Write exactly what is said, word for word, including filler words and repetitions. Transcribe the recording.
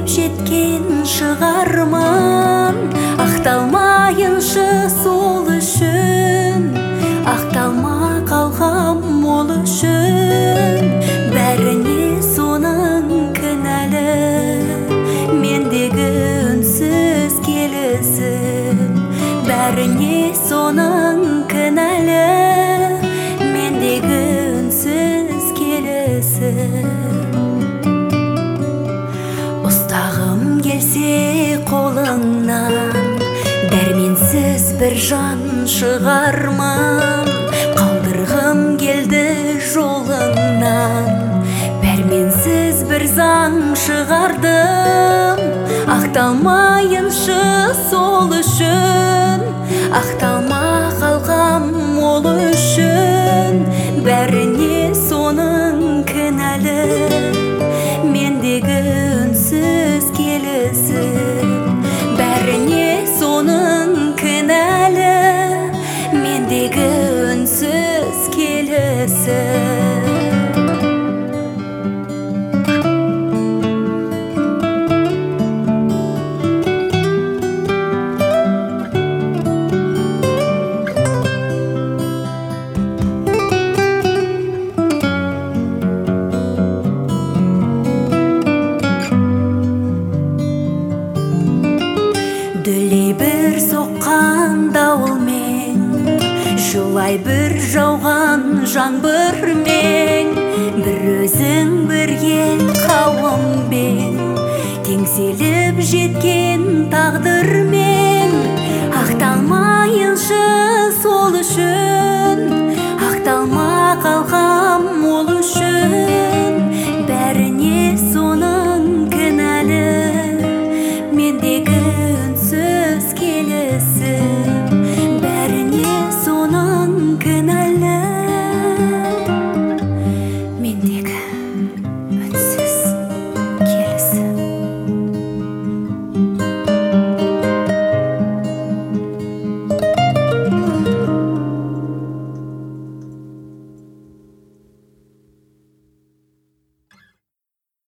жеткен шығарман, ақталмайыншы сол үшін, ақталма қалғам ол үшін. Бәріне соның кінәлі, мендегі үнсіз келісім. Бәріне соның кінәлі, мендегі үнсіз келісім. Ұстағым келсе қолыңнан, дәрменсіз бір жан шығарман. Қалдырғым келді жолыңнан, пәрменсіз бір заң шығардым. Ақталмайыншы сол үшін, ақталма қалғам ол үшін. Бәріне соның кінәлі, мендегі үнсіз келісім. Бәріне соның кінәлі, мендегі үнсіз келісім. Дүлей бір соққан дауылмен, жылай бір жауған жаңбырмен, бір өзің бір ел қауыммен, теңселіп жеткен тағдыр